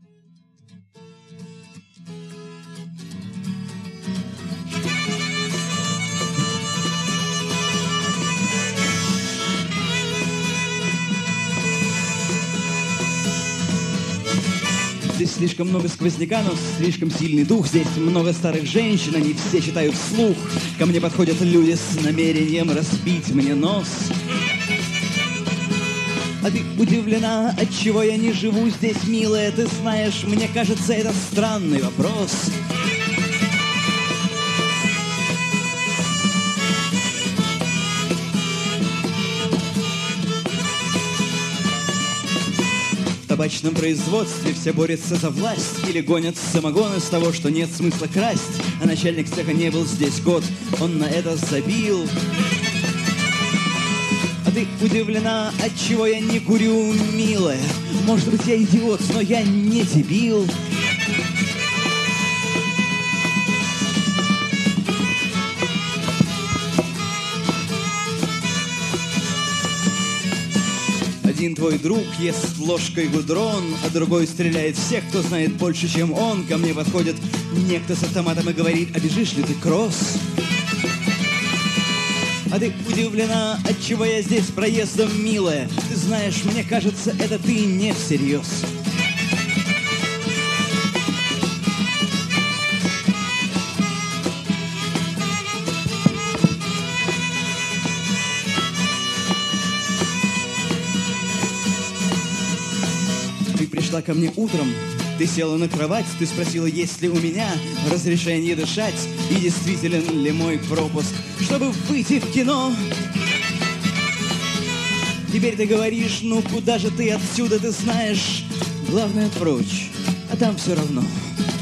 Здесь слишком много сквозняка, но слишком сильный дух. Здесь много старых женщин, они все читают вслух. Ко мне подходят люди с намерением разбить мне нос. А ты удивлена, отчего я не живу здесь, милая? Ты знаешь, мне кажется, это странный вопрос. В табачном производстве все борются за власть или гонят самогон из того, что нет смысла красть. А начальник цеха не был здесь год, он на это забил. А ты удивлена, отчего я не курю, милая? Может быть, я идиот, но я не дебил. Один твой друг ест ложкой гудрон, а другой стреляет всех, кто знает больше, чем он. Ко мне подходит некто с автоматом и говорит: а бежишь ли ты кросс? А ты удивлена, отчего я здесь проездом, милая? Ты знаешь, мне кажется, это ты не всерьез. Ты пришла ко мне утром, ты села на кровать, ты спросила, есть ли у меня разрешение дышать и действителен ли мой пропуск, чтобы выйти в кино. Теперь ты говоришь, ну куда же ты отсюда, ты знаешь, главное прочь, а там все равно.